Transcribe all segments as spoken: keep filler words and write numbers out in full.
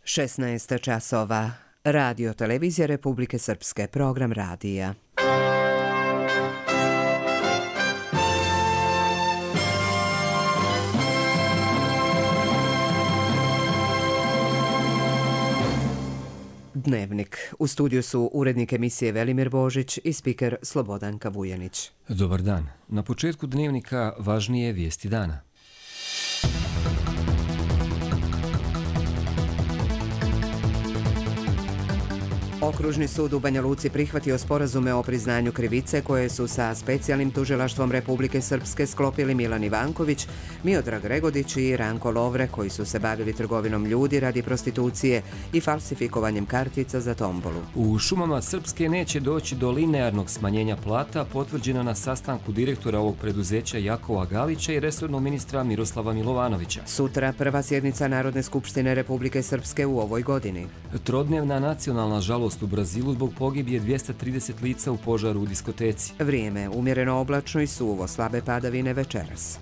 šesnaest časova. Radio Televizija Republike Srpske, program radija. Dnevnik. U studiju su urednik emisije Velimir Božić i spiker Slobodanka Vujanić. Dobar dan. Na početku Dnevnika važnije vijesti dana. Okružni sud u Banja Luci prihvatio sporazume o priznanju krivice koje su sa specijalnim tužilaštvom Republike Srpske sklopili Milan Ivanković, Miodrag Regodić i Ranko Lovre, koji su se bavili trgovinom ljudi radi prostitucije i falsifikovanjem kartica za tombolu. U šumama Srpske neće doći do linearnog smanjenja plata, potvrđeno na sastanku direktora ovog preduzeća Jakova Galića i resornog ministra Miroslava Milovanovića. Sutra prva sjednica Narodne skupštine Republike Srpske u ovoj godini. Trodnevna nacionalna žalost u Brazilu zbog pogibije dvjesto trideset lica u požaru u diskoteci. Vrijeme umjereno oblačno i suvo, slabe padavine večeras.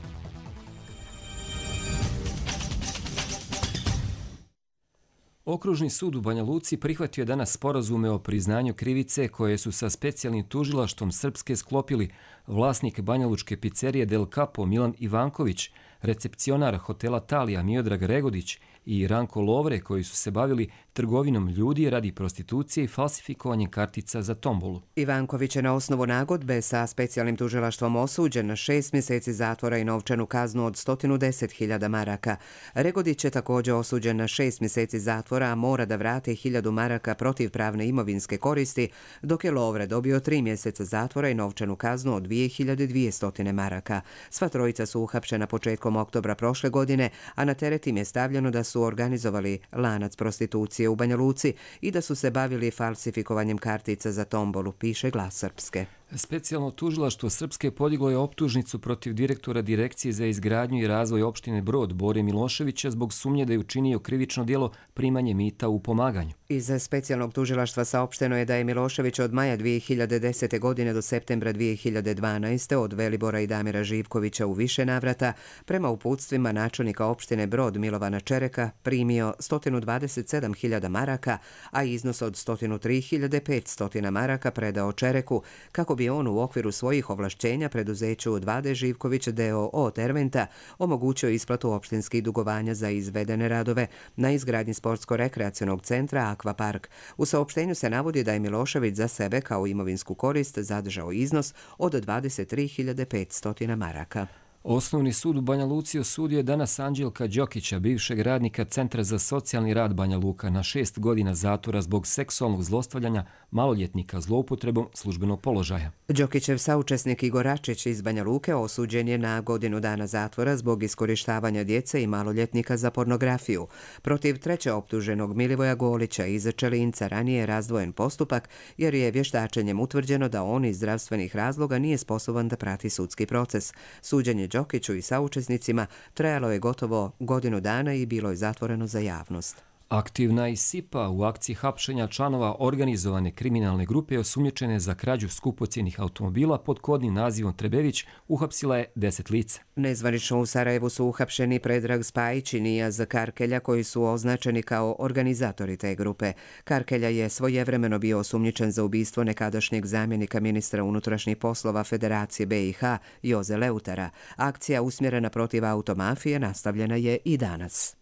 Okružni sud u Banja Luci prihvatio je danas sporazume o priznanju krivice koje su sa specijalnim tužilaštvom Srpske sklopili vlasnik banjalučke pizzerije Del Capo Milan Ivanković, recepcionar hotela Talija Miodrag Regodić i Ranko Lovre, koji su se bavili trgovinom ljudi radi prostitucije i falsifikovanjem kartica za tombolu. Ivanković je na osnovu nagodbe sa specijalnim tužilaštvom osuđen na šest mjeseci zatvora i novčanu kaznu od sto deset hiljada maraka. Regodić je također osuđen na šest mjeseci zatvora, a mora da vrate hiljadu maraka protivpravne imovinske koristi, dok je Lovre dobio tri mjeseca zatvora i novčanu kaznu od dvije hiljade dvjesto maraka. Sva trojica su uhapšena početkom oktobra prošle godine, a na teret im je stavljeno da su organizovali lanac prostitucije u Banja Luci i da su se bavili falsifikovanjem kartica za tombolu, piše Glas Srpske. Specijalno tužilaštvo Srpske podiglo je optužnicu protiv direktora Direkcije za izgradnju i razvoj opštine Brod Bore Miloševića zbog sumnje da je učinio krivično djelo primanje mita u pomaganju. Iz specijalnog tužilaštva saopšteno je da je Milošević od maja dvije hiljade desete. godine do septembra dvije hiljade dvanaeste. od Velibora i Damira Živkovića u više navrata prema uputstvima načelnika opštine Brod Milovana Čereka primio sto dvadeset sedam hiljada maraka, a iznos od sto tri hiljade petsto maraka predao Čereku kako bi on u okviru svojih ovlašćenja preduzeću Vlade Živković d o o Terventa omogućio isplatu opštinskih dugovanja za izvedene radove na izgradnji sportsko-rekreacionog centra Akvapark. U saopštenju se navodi da je Milošević za sebe kao imovinsku korist zadržao iznos od dvadeset tri hiljade petsto maraka. Osnovni sud u Banja Luci osudio je danas Anđelka Đokića, bivšeg radnika Centra za socijalni rad Banja Luka, na šest godina zatvora zbog seksualnog zlostavljanja maloljetnika zloupotrebom službenog položaja. Đokićev saučesnik Igor Račić iz Banja Luke osuđen je na godinu dana zatvora zbog iskorištavanja djece i maloljetnika za pornografiju. Protiv treće optuženog Milivoja Golića iz Čelinca ranije je razdvojen postupak jer je vještačenjem utvrđeno da on iz zdravstvenih razloga nije sposoban da prati sudski proces. Suđenje Đokiću i saučesnicima trajalo je gotovo godinu dana i bilo je zatvoreno za javnost. Aktivna i Sipa u akciji hapšenja članova organizovane kriminalne grupe osumnjičene za krađu skupocjenih automobila pod kodnim nazivom Trebević uhapsila je deset lica. Nezvanično u Sarajevu su uhapšeni Predrag Spajić i Nijaz Karkelja, koji su označeni kao organizatori te grupe. Karkelja je svojevremeno bio osumnjičen za ubistvo nekadašnjeg zamjenika ministra unutrašnjih poslova Federacije B i H Joze Leutara. Akcija usmjerena protiv automafije nastavljena je i danas.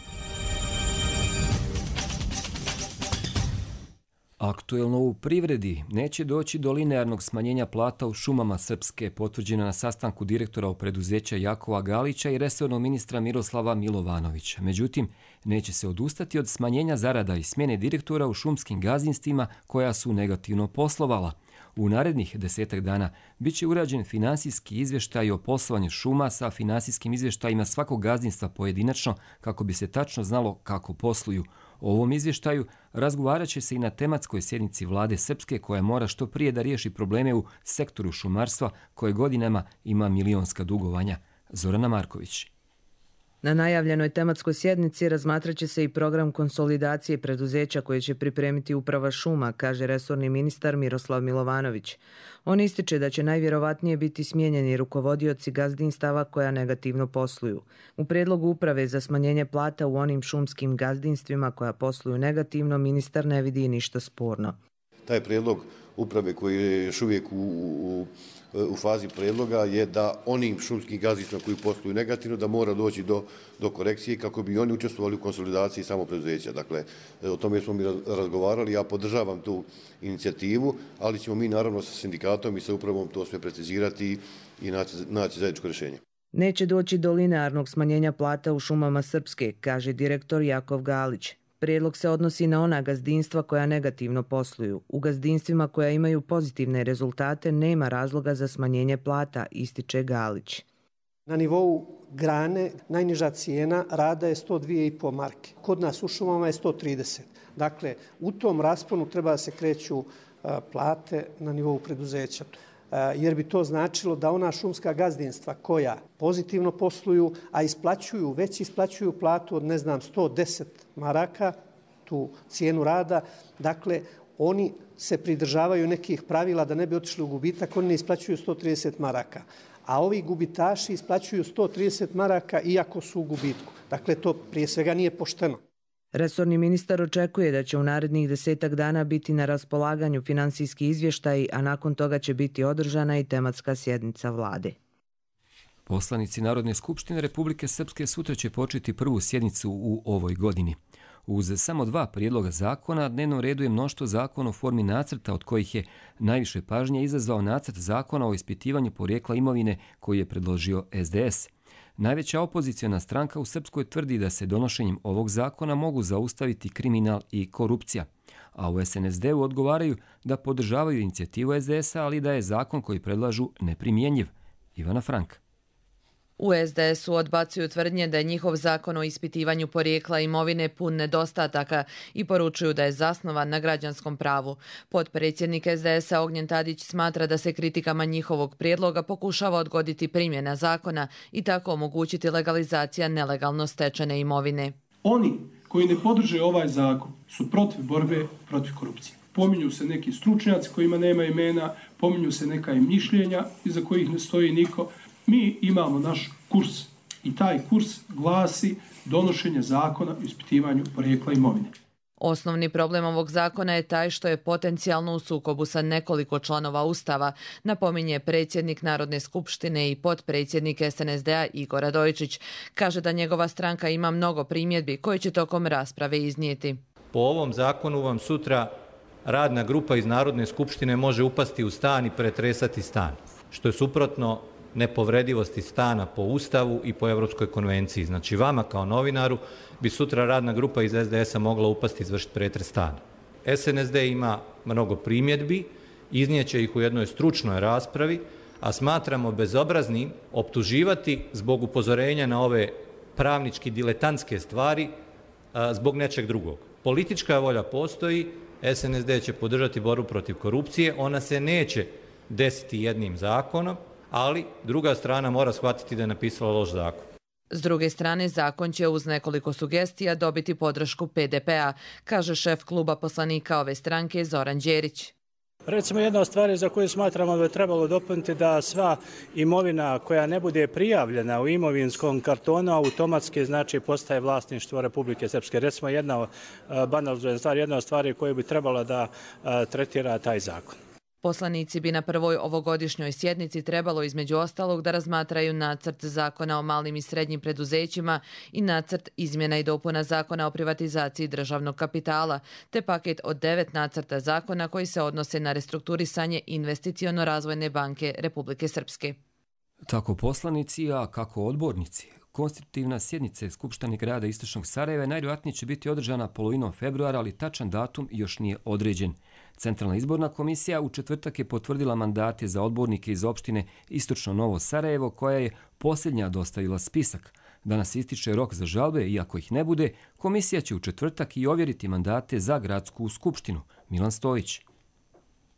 Aktuelno u privredi neće doći do linearnog smanjenja plata u šumama Srpske, potvrđeno na sastanku direktora u preduzeća Jakova Galića i resornog ministra Miroslava Milovanovića. Međutim, neće se odustati od smanjenja zarada i smjene direktora u šumskim gazdinstvima koja su negativno poslovala. U narednih desetak dana bit će urađen finansijski izvještaj o poslovanju šuma sa finansijskim izvještajima svakog gazdinstva pojedinačno kako bi se tačno znalo kako posluju. O ovom izvještaju razgovarat će se i na tematskoj sjednici Vlade Srpske koja mora što prije da riješi probleme u sektoru šumarstva koje godinama ima milionska dugovanja. Zorana Marković. Na najavljenoj tematskoj sjednici razmatrat će se i program konsolidacije preduzeća koje će pripremiti Uprava šuma, kaže resorni ministar Miroslav Milovanović. On ističe da će najvjerovatnije biti smijenjeni rukovodioci gazdinstava koja negativno posluju. U prijedlogu uprave za smanjenje plata u onim šumskim gazdinstvima koja posluju negativno, ministar ne vidi ništa sporno. Taj prijedlog uprave koji je još uvijek u, u, u fazi prijedloga je da onim šumskim gazdinstvima koji posluju negativno da mora doći do, do korekcije kako bi oni učestvovali u konsolidaciji samog preduzeća. Dakle, o tome smo mi razgovarali, ja podržavam tu inicijativu, ali ćemo mi naravno sa sindikatom i sa upravom to sve precizirati i naći, naći zajedničko rješenje. Neće doći do linearnog smanjenja plata u šumama Srpske, kaže direktor Jakov Galić. Prijedlog se odnosi na ona gazdinstva koja negativno posluju. U gazdinstvima koja imaju pozitivne rezultate nema razloga za smanjenje plata, ističe Galić. Na nivou grane najniža cijena rada je sto dvije i po marke. Kod nas u šumama je sto trideset. Dakle, u tom rasponu treba da se kreću plate na nivou preduzeća. Jer bi to značilo da ona šumska gazdinstva koja pozitivno posluju, a isplaćuju, već isplaćuju platu od, ne znam, sto deset maraka, tu cijenu rada, dakle, oni se pridržavaju nekih pravila da ne bi otišli u gubitak, oni ne isplaćuju sto trideset maraka. A ovi gubitaši isplaćuju sto trideset maraka iako su u gubitku. Dakle, to prije svega nije pošteno. Resorni ministar očekuje da će u narednih desetak dana biti na raspolaganju finansijski izvještaj, a nakon toga će biti održana i tematska sjednica vlade. Poslanici Narodne skupštine Republike Srpske sutra će početi prvu sjednicu u ovoj godini. Uz samo dva prijedloga zakona, dnevnom redu je mnoštvo zakona u formi nacrta, od kojih je najviše pažnje izazvao nacrt zakona o ispitivanju porijekla imovine koji je predložio S D S. Najveća opoziciona stranka u Srpskoj tvrdi da se donošenjem ovog zakona mogu zaustaviti kriminal i korupcija. A u S N S D-u odgovaraju da podržavaju inicijativu S D S-a, ali da je zakon koji predlažu neprimjenjiv. Ivana Frank. U S D S-u odbacuju tvrdnje da je njihov zakon o ispitivanju porijekla imovine pun nedostataka i poručuju da je zasnovan na građanskom pravu. Potpredsjednik S D S-a Ognjen Tadić smatra da se kritikama njihovog prijedloga pokušava odgoditi primjena zakona i tako omogućiti legalizacija nelegalno stečene imovine. Oni koji ne podrže ovaj zakon su protiv borbe protiv korupcije. Pominju se neki stručnjaci kojima nema imena, pominju se neka mišljenja iza kojih ne stoji niko. Mi imamo naš kurs i taj kurs glasi donošenje zakona o ispitivanju porijekla imovine. Osnovni problem ovog zakona je taj što je potencijalno u sukobu sa nekoliko članova Ustava, napominje predsjednik Narodne skupštine i potpredsjednik S N S D-a Igor Radojičić. Kaže da njegova stranka ima mnogo primjedbi koje će tokom rasprave iznijeti. Po ovom zakonu vam sutra radna grupa iz Narodne skupštine može upasti u stan i pretresati stan, što je suprotno nepovredivosti stana po Ustavu i po Europskoj konvenciji. Znači vama kao novinaru bi sutra radna grupa iz S D S-a mogla upasti i izvršiti pretres stana. S N S D ima mnogo primjedbi, iznijeće ih u jednoj stručnoj raspravi, a smatramo bezobraznim optuživati zbog upozorenja na ove pravnički diletantske stvari zbog nečeg drugog. Politička volja postoji, S N S D će podržati borbu protiv korupcije, ona se neće desiti jednim zakonom, ali druga strana mora shvatiti da je napisala loš zakon. S druge strane, zakon će uz nekoliko sugestija dobiti podršku P D P-a, kaže šef kluba poslanika ove stranke Zoran Đerić. Recimo jedna od stvari za koju smatramo da je trebalo dopuniti da sva imovina koja ne bude prijavljena u imovinskom kartonu automatski znači postaje vlasništvo Republike Srpske. Recimo jedna banalna stvar, jedna od stvari koju bi trebala da tretira taj zakon. Poslanici bi na prvoj ovogodišnjoj sjednici trebalo između ostalog da razmatraju nacrt zakona o malim i srednjim preduzećima i nacrt izmjena i dopuna zakona o privatizaciji državnog kapitala, te paket od devet nacrta zakona koji se odnose na restrukturisanje Investiciono-razvojne banke Republike Srpske. Tako poslanici, a kako odbornici. Konstitutivna sjednica Skupštine grada Istočnog Sarajeva najvjerojatnije će biti održana polovinom februara, ali tačan datum još nije određen. Centralna izborna komisija u četvrtak je potvrdila mandate za odbornike iz opštine Istočno Novo Sarajevo, koja je posljednja dostavila spisak. Danas ističe rok za žalbe, iako ih ne bude, komisija će u četvrtak i ovjeriti mandate za gradsku skupštinu. Milan Stojić.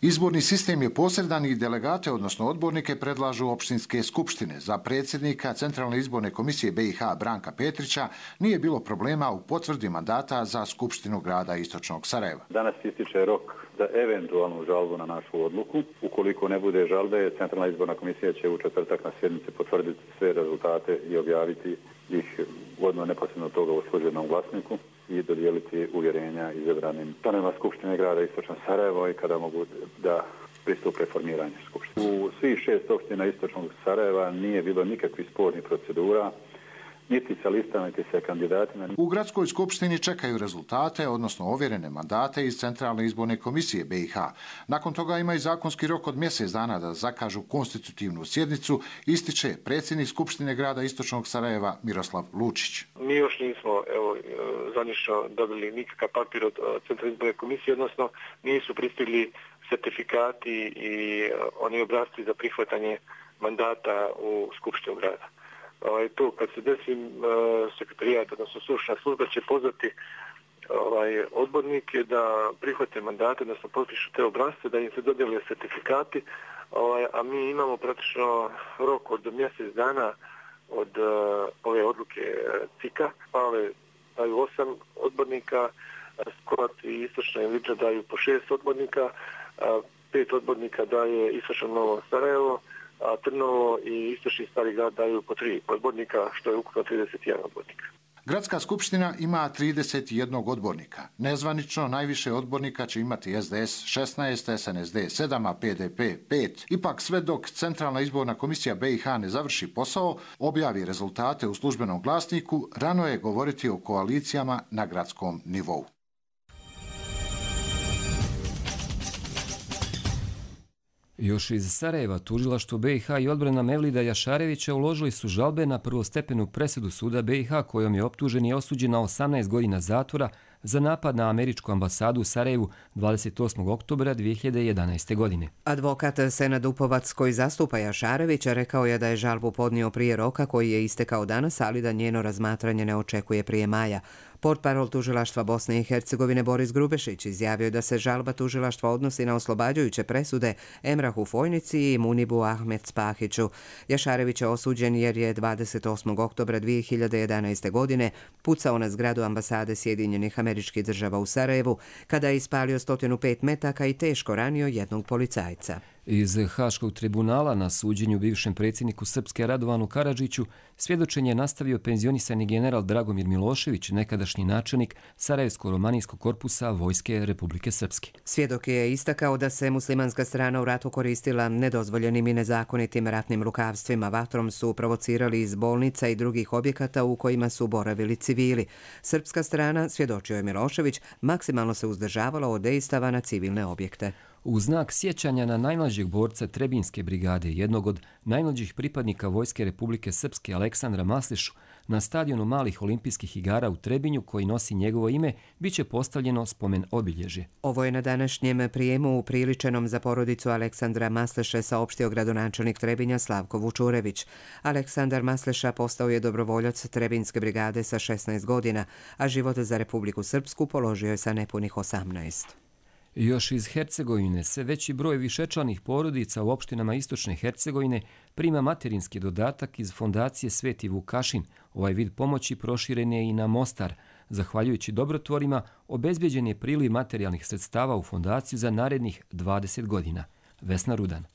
Izborni sistem je posredan i delegate, odnosno odbornike, predlažu opštinske skupštine. Za predsjednika Centralne izborne komisije B i H Branka Petrića nije bilo problema u potvrdi mandata za Skupštinu grada Istočnog Sarajeva. Danas ističe rok za eventualnu žalbu na našu odluku. Ukoliko ne bude žalbe, Centralna izborna komisija će u četvrtak na sjednici potvrditi sve rezultate i objaviti ih odmah neposredno toga u službenom glasniku i dodijeliti uvjerenja izabranim članovima Skupštine grada Istočno Sarajevo i kada mogu da pristupe formiranju Skupštine. U svih šest opština Istočnog Sarajeva nije bilo nikakvih spornih procedura, niti sa listama, niti sa kandidatima. U gradskoj skupštini čekaju rezultate, odnosno ovjerene mandate iz Centralne izborne komisije B i H. Nakon toga ima i zakonski rok od mjesec dana da zakažu konstitutivnu sjednicu, ističe predsjednik Skupštine grada Istočnog Sarajeva Miroslav Lučić. Mi još nismo evo, zvanično dobili nikakav papir od Centralne izborne komisije, odnosno nisu pristigli sertifikati i oni obrasci za prihvatanje mandata u Skupštinu grada. Ovaj, to kad se desi sekretarijat, odnosno stručna služba će pozvati ovaj, odbornike da prihvate mandate, odnosno potpišu te obrasce, da im se dodijele sertifikati, ovaj, a mi imamo praktično rok od mjesec dana od uh, ove odluke C I K-a, Pale daju osam odbornika, Skovat i Istočna Iliča daju po šest odbornika, a pet odbornika daje Istočno Novo Sarajevo, a Trnovo i Istočni Stari grad daju po tri odbornika, što je ukupno trideset jedan odbornika. Gradska skupština ima trideset jedan odbornika. Nezvanično najviše odbornika će imati S D S šesnaest, S N S D sedam, a P D P pet. Ipak sve dok Centralna izborna komisija B i H ne završi posao, objavi rezultate u službenom glasniku, rano je govoriti o koalicijama na gradskom nivou. Još iz Sarajeva tužilaštvo B i H i odbrana Mevlida Jašarevića uložili su žalbe na prvostepenu presudu suda B i H kojom je optužen i osuđen na osamnaest godina zatvora za napad na američku ambasadu u Sarajevu dvadeset osmog oktobra dvije hiljade jedanaeste. godine. Advokat Senad Upovac koji zastupa Jašarevića rekao je da je žalbu podnio prije roka koji je istekao danas, ali da njeno razmatranje ne očekuje prije maja. Portparol tužilaštva Bosne i Hercegovine Boris Grubešić izjavio da se žalba tužilaštva odnosi na oslobađajuće presude Emrahu Fojnici i Munibu Ahmed Spahiću. Jašarević je osuđen jer je dvadeset osmog oktobra dvije hiljade jedanaeste. godine pucao na zgradu ambasade Sjedinjenih Američkih Država u Sarajevu kada je ispalio sto pet metaka i teško ranio jednog policajca. Iz Haškog tribunala na suđenju bivšem predsjedniku Srpske Radovanu Karadžiću svjedočenje je nastavio penzionisani general Dragomir Milošević, nekadašnji načelnik Sarajevsko-romanijskog korpusa Vojske Republike Srpske. Svjedok je istakao da se muslimanska strana u ratu koristila nedozvoljenim i nezakonitim ratnim lukavstvima. Vatrom su provocirali iz bolnica i drugih objekata u kojima su boravili civili. Srpska strana, svjedočio je Milošević, maksimalno se uzdržavala od dejstava na civilne objekte. U znak sjećanja na najmlađeg borca Trebinjske brigade, jednog od najmlađih pripadnika Vojske Republike Srpske Aleksandra Maslešu, na stadionu malih olimpijskih igara u Trebinju, koji nosi njegovo ime, bit će postavljeno spomen obilježje. Ovo je na današnjem prijemu upriličenom za porodicu Aleksandra Masleše saopštio gradonačelnik Trebinja Slavko Vučurević. Aleksandar Masleša postao je dobrovoljac Trebinjske brigade sa šesnaest godina, a život za Republiku Srpsku položio je sa nepunih osamnaest. Još iz Hercegovine sve veći broj višečlanih porodica u opštinama Istočne Hercegovine prima materinski dodatak iz fondacije Sveti Vukašin. Ovaj vid pomoći proširen je i na Mostar. Zahvaljujući dobrotvorima, obezbeđen je priliv materijalnih sredstava u fondaciju za narednih dvadeset godina. Vesna Rudan.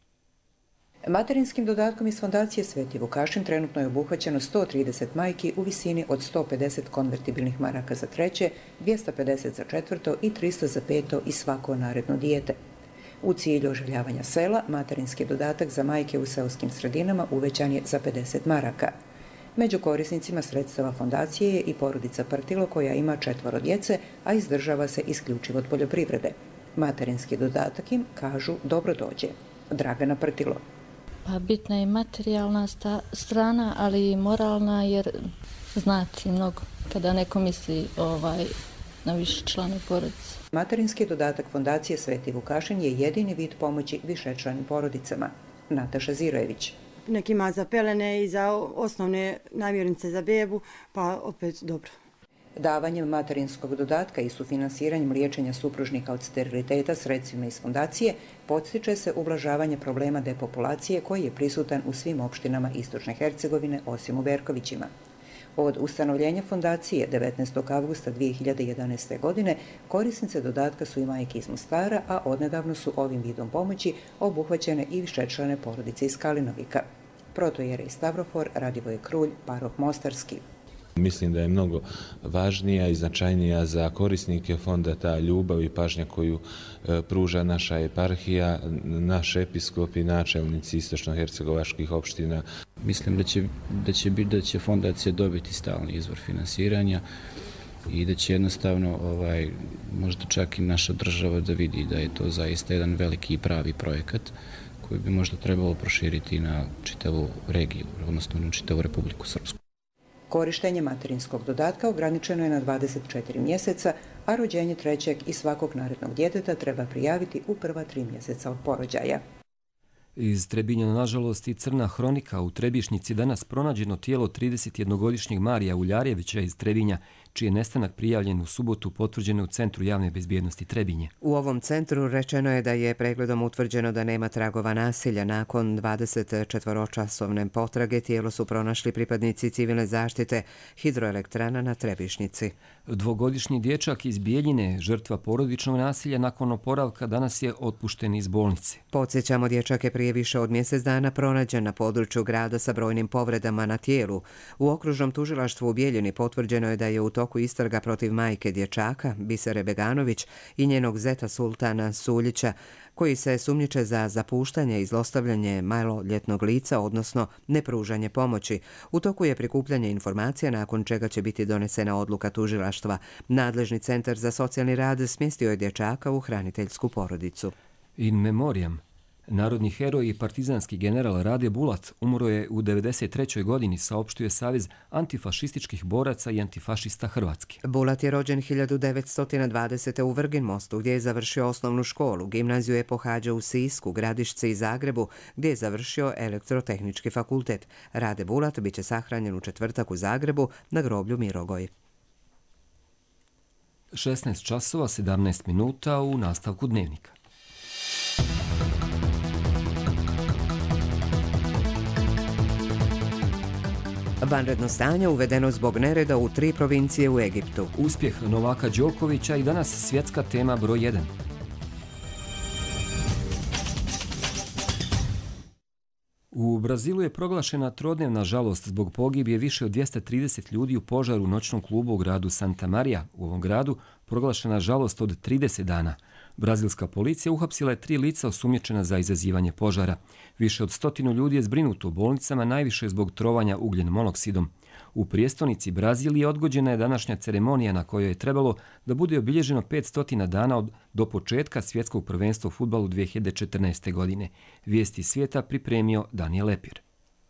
Materinskim dodatkom iz fondacije Sveti Vukašin trenutno je obuhvaćeno sto trideset majki u visini od sto pedeset konvertibilnih maraka za treće, dvjesto pedeset za četvrto i tristo za peto i svako naredno dijete. U cilju oživljavanja sela, materinski dodatak za majke u seoskim sredinama uvećan je za pedeset maraka. Među korisnicima sredstava fondacije je i porodica Partilo koja ima četvoro djece, a izdržava se isključivo od poljoprivrede. Materinski dodatak im, kažu, dobro dođe. Dragana Partilo. Pa bitna je materijalna sta, strana, ali i moralna, jer znati mnogo kada neko misli ovaj, na više članu porodice. Materinski dodatak fondacije Sveti Vukašin je jedini vid pomoći višečlanim porodicama. Nataša Zirojević. Neki ima za pelene i za osnovne namirnice za bebu, pa opet dobro. Davanjem materinskog dodatka i sufinanciranjem liječenja supružnika od steriliteta sredstvima iz fondacije podstiče se ublažavanje problema depopulacije koji je prisutan u svim opštinama Istočne Hercegovine osim u Berkovićima. Od ustanovljenja fondacije devetnaestog avgusta dvije hiljade jedanaeste. godine korisnice dodatka su i majke iz Mostara, a odnedavno su ovim vidom pomoći obuhvaćene i višečlane porodice iz Kalinovika. Protojerej Stavrofor, Radivoje Krulj, paroh Mostarski. Mislim da je mnogo važnija i značajnija za korisnike fonda ta ljubav i pažnja koju e, pruža naša eparhija, naš episkop i načelnici istočno-hercegovačkih opština. Mislim da će, da će, biti, da će fondacija dobiti stalni izvor finansiranja i da će jednostavno ovaj, možda čak i naša država da vidi da je to zaista jedan veliki i pravi projekat koji bi možda trebalo proširiti na čitavu regiju, odnosno na čitavu Republiku Srpsku. Korištenje materinskog dodatka ograničeno je na dvadeset četiri mjeseca, a rođenje trećeg i svakog narednog djeteta treba prijaviti u prva tri mjeseca od porođaja. Iz Trebinja, nažalost, i crna hronika. U Trebišnici danas pronađeno tijelo tridesetjednogodišnjeg Marija Uljarjevića iz Trebinja, čiji je nestanak prijavljen u subotu potvrđen u Centru javne bezbjednosti Trebinje. U ovom centru rečeno je da je pregledom utvrđeno da nema tragova nasilja. Nakon dvadesetčetvoročasovne potrage tijelo su pronašli pripadnici civilne zaštite hidroelektrana na Trebišnici. Dvogodišnji dječak iz Bijeljine, žrtva porodičnog nasilja, nakon oporavka danas je otpušten iz bolnice. Podsjećamo, dječak je prije više od mjesec dana pronađen na području grada sa brojnim povredama na tijelu. U okružnom tužilaštvu u Bijeljini potvrđeno je da je u toku istraga protiv majke dječaka, Bisere Beganović, i njenog zeta Sultana Suljića, koji se sumnjiče za zapuštanje i zlostavljanje maloljetnog lica, odnosno nepružanje pomoći. U toku je prikupljanje informacija, nakon čega će biti donesena odluka tužilaštva. Nadležni centar za socijalni rad smjestio je dječaka u hraniteljsku porodicu. In memoriam. Narodni heroj i partizanski general Rade Bulat umro je u devedeset trećoj godini, saopštio Savez antifašističkih boraca i antifašista Hrvatske. Bulat je rođen hiljadu devetsto dvadesete. u Vrginmostu, gdje je završio osnovnu školu. Gimnaziju je pohađao u Sisku, Gradišci i Zagrebu, gdje je završio elektrotehnički fakultet. Rade Bulat biće sahranjen u četvrtak u Zagrebu na groblju Mirogoj. šesnaest časova sedamnaest minuta u nastavku dnevnika. Vanredno stanje uvedeno zbog nereda u tri provincije u Egiptu. Uspjeh Novaka Đokovića i danas svjetska tema broj jedan. U Brazilu je proglašena trodnevna žalost zbog pogibije više od dvjesto trideset ljudi u požaru u noćnom klubu u gradu Santa Maria. U ovom gradu proglašena žalost od trideset dana. Brazilska policija uhapsila je tri lica osumnjičena za izazivanje požara. Više od stotinu ljudi je zbrinuto u bolnicama, najviše zbog trovanja ugljen monoksidom. U prijestolnici Brazilije odgođena je današnja ceremonija na kojoj je trebalo da bude obilježeno petsto dana od, do početka svjetskog prvenstva u fudbalu dvije hiljade četrnaeste. godine. Vijesti svijeta pripremio Daniel Lepir.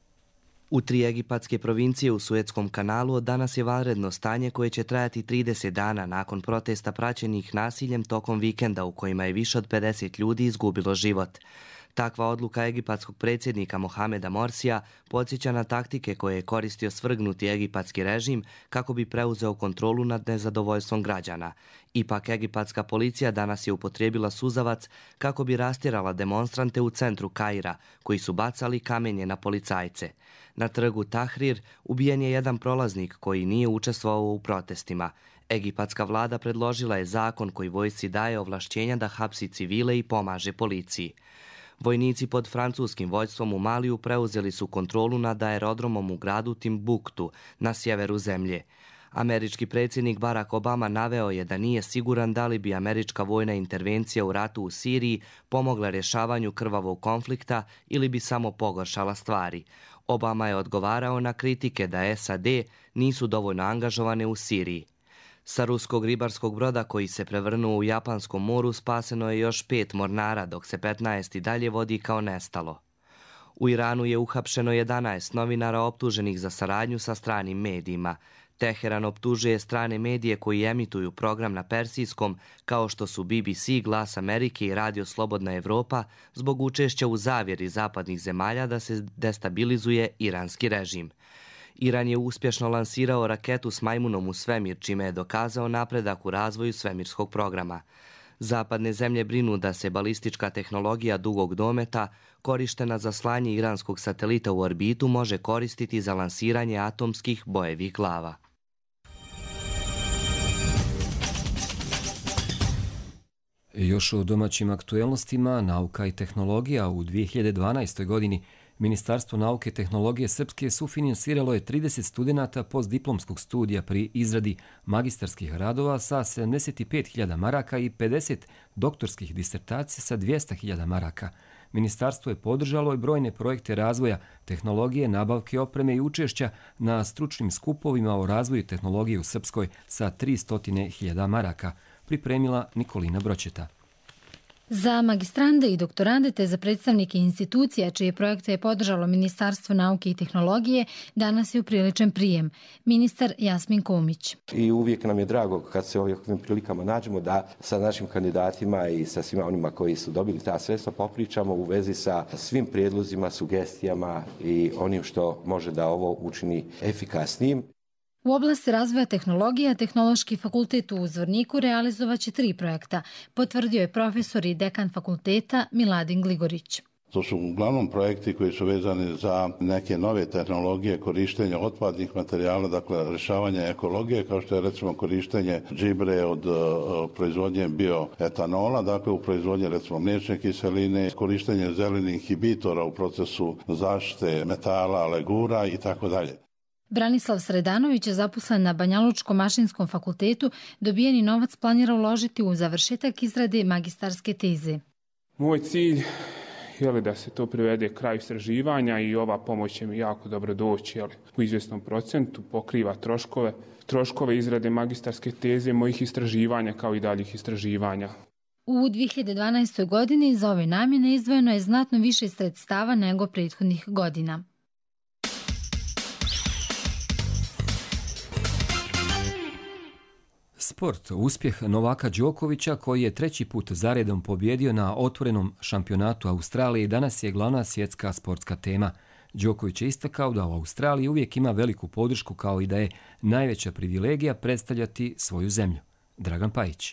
U tri egipatske provincije u Suetskom kanalu danas je vanredno stanje koje će trajati trideset dana nakon protesta praćenih nasiljem tokom vikenda u kojima je više od pedeset ljudi izgubilo život. Takva odluka egipatskog predsjednika Mohameda Morsija podsjeća na taktike koje je koristio svrgnuti egipatski režim kako bi preuzeo kontrolu nad nezadovoljstvom građana. Ipak egipatska policija danas je upotrijebila suzavac kako bi rastjerala demonstrante u centru Kaira, koji su bacali kamenje na policajce. Na trgu Tahrir ubijen je jedan prolaznik koji nije učestvovao u protestima. Egipatska vlada predložila je zakon koji vojsci daje ovlašćenja da hapsi civile i pomaže policiji. Vojnici pod francuskim vođstvom u Maliju preuzeli su kontrolu nad aerodromom u gradu Timbuktu na sjeveru zemlje. Američki predsjednik Barack Obama naveo je da nije siguran da li bi američka vojna intervencija u ratu u Siriji pomogla rješavanju krvavog konflikta ili bi samo pogoršala stvari. Obama je odgovarao na kritike da S A D nisu dovoljno angažovane u Siriji. Sa ruskog ribarskog broda koji se prevrnuo u Japanskom moru spaseno je još pet mornara, dok se petnaest i dalje vodi kao nestalo. U Iranu je uhapšeno jedanaest novinara optuženih za saradnju sa stranim medijima. Teheran optužuje strane medije koji emituju program na persijskom, kao što su B B C, Glas Amerike i Radio Slobodna Evropa, zbog učešća u zavjeri zapadnih zemalja da se destabilizuje iranski režim. Iran je uspješno lansirao raketu s majmunom u svemir, čime je dokazao napredak u razvoju svemirskog programa. Zapadne zemlje brinu da se balistička tehnologija dugog dometa, korištena za slanje iranskog satelita u orbitu, može koristiti za lansiranje atomskih bojevih glava. Još o domaćim aktuelnostima, nauka i tehnologija. U dvije hiljade dvanaestoj. godini Ministarstvo nauke i tehnologije Srpske sufinansiralo je trideset studenata postdiplomskog studija pri izradi magistarskih radova sa sedamdeset pet hiljada maraka i pedeset doktorskih disertacija sa dvjesto hiljada maraka. Ministarstvo je podržalo i brojne projekte razvoja tehnologije, nabavke opreme i učešća na stručnim skupovima o razvoju tehnologije u Srpskoj sa tristo hiljada maraka, pripremila Nikolina Bročeta. Za magistrande i doktorande te za predstavnike institucija čije projekte je podržalo Ministarstvo nauke i tehnologije danas je upriličen prijem. Ministar Jasmin Komić. I uvijek nam je drago kad se ovim prilikama nađemo da sa našim kandidatima i sa svima onima koji su dobili ta sredstva popričamo u vezi sa svim prijedlozima, sugestijama i onim što može da ovo učini efikasnijim. U oblasti razvoja tehnologija, Tehnološki fakultet u Zvorniku realizovaće tri projekta, potvrdio je profesor i dekan fakulteta Miladin Gligorić. To su uglavnom projekti koji su vezani za neke nove tehnologije korištenja otpadnih materijala, dakle rješavanje ekologije, kao što je recimo korištenje džibre od uh, proizvodnje bioetanola, dakle u proizvodnje recimo mliječne kiseline, korištenje zelenih inhibitora u procesu zaštite metala, legura i tako dalje. Branislav Sredanović je zaposlen na Banjalučkom mašinskom fakultetu, dobijeni novac planira uložiti u završetak izrade magistarske teze. Moj cilj je da se to privede kraju istraživanja i ova pomoć će mi jako dobro doći, jeli, u izvjesnom procentu, pokriva troškove, troškove izrade magistarske teze, mojih istraživanja kao i daljih istraživanja. U dvije hiljade dvanaestoj. godini za ove namjene izdvojeno je znatno više sredstava nego prethodnih godina. Sport. Uspjeh Novaka Đokovića, koji je treći put zaredom pobjedio na otvorenom šampionatu Australije, danas je glavna svjetska sportska tema. Đoković je istakao da u Australiji uvijek ima veliku podršku, kao i da je najveća privilegija predstavljati svoju zemlju. Dragan Pajić.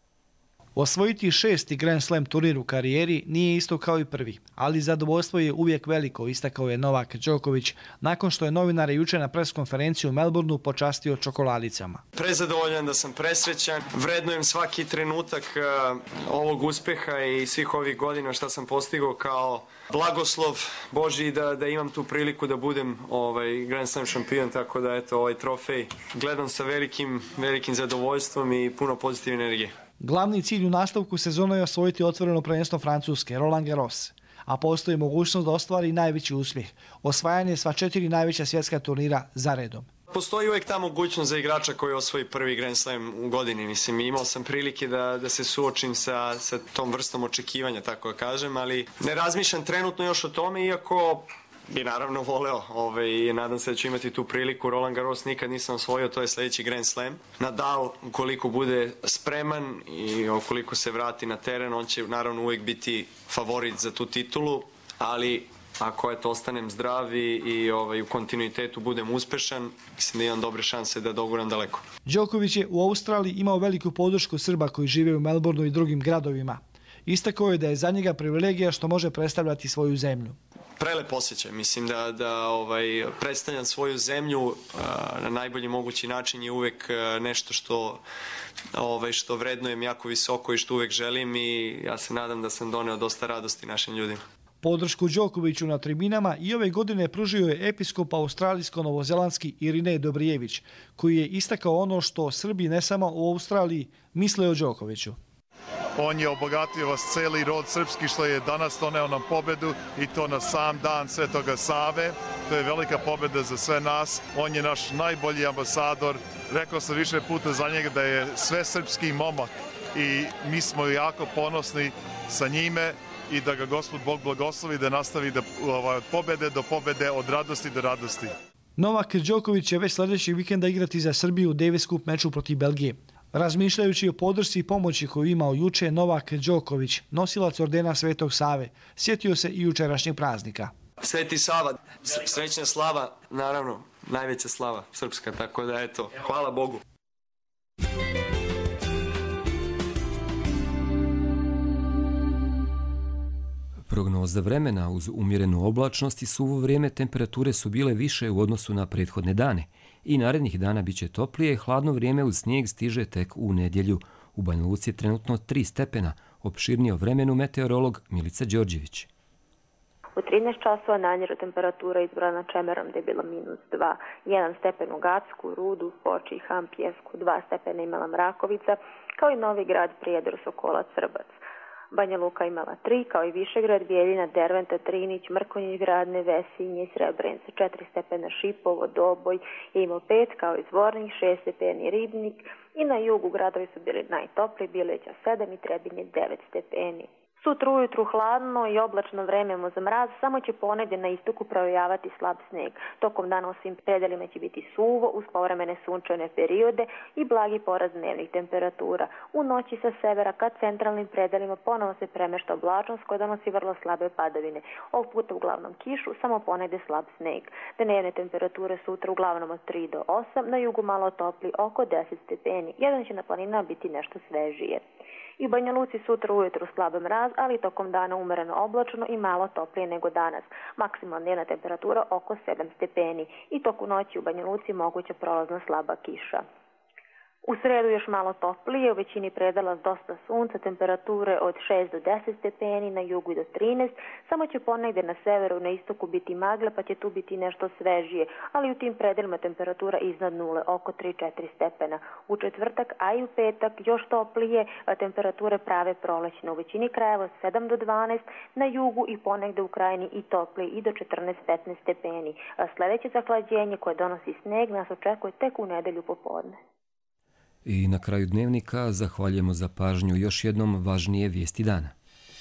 Osvojiti šesti Grand Slam turnir u karijeri nije isto kao i prvi, ali zadovoljstvo je uvijek veliko, istakao je Novak Đoković, nakon što je novinare jučer na preskonferenciju u Melbourneu počastio čokoladicama. Prezadovoljan, da sam presrećan, vrednujem svaki trenutak uh, ovog uspjeha i svih ovih godina što sam postigao kao blagoslov Božji da, da imam tu priliku da budem ovaj, Grand Slam šampion, tako da eto, ovaj trofej gledam sa velikim, velikim zadovoljstvom i puno pozitivne energije. Glavni cilj u nastavku sezona je osvojiti otvoreno prvenstvo Francuske, Roland Garros, a postoji mogućnost da ostvari najveći uspjeh, osvajanje sva četiri najveća svjetska turnira za redom. Postoji uvijek ta mogućnost za igrača koji osvoji prvi Grand Slam u godini. Mislim, imao sam prilike da, da se suočim sa, sa tom vrstom očekivanja, tako da kažem, ali ne razmišljam trenutno još o tome, iako bi naravno voleo, ovaj, nadam se da ću imati tu priliku. Roland Garros nikad nisam osvojio, to je sljedeći Grand Slam. Nadal, ukoliko bude spreman i ukoliko se vrati na teren, on će naravno uvijek biti favorit za tu titulu, ali ako eto, ostanem zdrav i, i ovaj, u kontinuitetu budem uspešan, mislim da imam dobre šanse da doguram daleko. Đoković je u Australiji imao veliku podršku Srba koji žive u Melbourneu i drugim gradovima. Istakao je da je za njega privilegija što može predstavljati svoju zemlju. Prelep osjećaj, mislim da, da ovaj, predstavljam svoju zemlju a, na najbolji mogući način je uvijek a, nešto što, ovaj, što vrednujem jako visoko i što uvijek želim i ja se nadam da sam doneo dosta radosti našim ljudima. Podršku Đokoviću na tribinama i ove godine pružio je episkop australijsko-novozelandski Irinej Dobrijević, koji je istakao ono što Srbi ne samo u Australiji misle o Đokoviću. On je obogatio vas celi rod srpski što je danas doneo nam pobedu i to na sam dan Svetoga Save. To je velika pobeda za sve nas. On je naš najbolji ambasador. Rekao sam više puta za njega da je sve srpski momak i mi smo jako ponosni sa njime i da ga Gospod Bog blagoslovi da nastavi da, od pobede do pobede, od radosti do radosti. Novak Đoković će već sljedećeg vikenda igrati za Srbiju u Davis Cup meču protiv Belgije. Razmišljajući o podršci i pomoći koju imao juče Novak Đoković, nosilac ordena Svetog Save, sjetio se i jučerašnjeg praznika. Sveti Sava, srećna slava, naravno, najveća slava srpska, tako da eto, hvala Bogu. Prognoza vremena uz umjerenu oblačnost i suvo vrijeme temperature su bile više u odnosu na prethodne dane i narednih dana bit će toplije, hladno vrijeme uz snijeg stiže tek u nedjelju. U Banja Luci je trenutno tri stepena, opširnije o vremenu meteorolog Milica Đorđević. U trinaest časova nanjera temperatura izbrana Čemerom gdje je bila minus dva, jedan stepen u Gacku, Rudu, Foči i Ham Pjesku, dva stepena imala Mrakovica, kao i Novi Grad, Prijedor, Sokola, Crbac. Banja Luka imala tri, kao i Višegrad, Bijeljina, Derventa, Trinić, Mrkonjić Grad, Vesinje i Srebrenica, četiri stepena Šipovo, Doboj je imao pet, kao i Zvornik, šest stepeni Ribnik i na jugu gradovi su bili najtopli, Bileća sedam i Trebinje devet stepeni. Sutra ujutru hladno i oblačno vreme za mraz, samo će ponegdje na istoku provejavati slab sneg. Tokom dana u svim predelima će biti suvo uz povremene sunčane periode i blagi porast dnevnih temperatura. U noći sa severa ka centralnim predelima ponovo se premešta oblačnost koja donosi vrlo slabe padavine. Ovog puta uglavnom kišu, samo ponegdje slab sneg. Dnevne temperature sutra uglavnom od tri do osam, na jugu malo topli, oko deset stepeni. Jedan će na planinama biti nešto svežije. I u Banja Luci sutra ujutru slab mraz, ali tokom dana umereno oblačno i malo toplije nego danas. Maksimalna dnevna temperatura oko sedam stepeni i toku noći u Banja Luci moguća prolazna slaba kiša. U sredu još malo toplije, u većini predala s dosta sunca, temperature od šest do deset stepeni, na jugu i do trinaest, samo će ponegdje na severu i na istoku biti magle, pa će tu biti nešto svežije, ali u tim predelima temperatura iznad nule, oko tri do četiri stepena. U četvrtak, a i u petak još toplije, temperature prave prolećne, u većini krajeva od sedam do dvanaest, na jugu i ponegdje u krajini i toplije i do četrnaest do petnaest stepeni. Sljedeće zahlađenje koje donosi sneg nas očekuje tek u nedelju popodne. I na kraju dnevnika zahvaljujemo za pažnju još jednom važnije vijesti dana.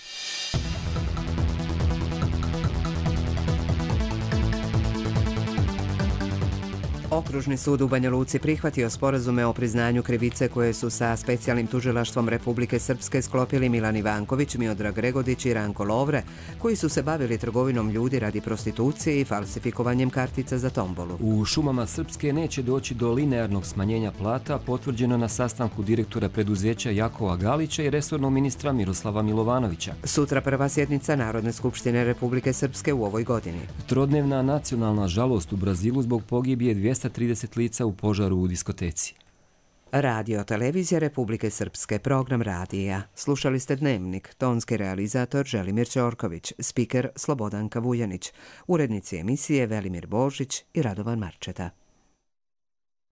Okružni sud u Banja Luci prihvatio sporazume o priznanju krivice koje su sa specijalnim tužilaštvom Republike Srpske sklopili Milan Ivanković, Miodrag Regodić i Ranko Lovre, koji su se bavili trgovinom ljudi radi prostitucije i falsifikovanjem kartica za tombolu. U šumama Srpske neće doći do linearnog smanjenja plata, potvrđeno na sastanku direktora preduzeća Jakova Galića i resornog ministra Miroslava Milovanovića. Sutra prva sjednica Narodne skupštine Republike Srpske u ovoj godini. Trodnevna nacionalna žalost u Brazilu zbog pogibije dvjesto trideset lica u požaru u diskoteci. Radio televizija Republike Srpske, program radija. Slušali ste Dnevnik, tonski realizator Želimir Ćorković, spiker Slobodanka Vujanić, urednici emisije Velimir Božić i Radovan Marčeta.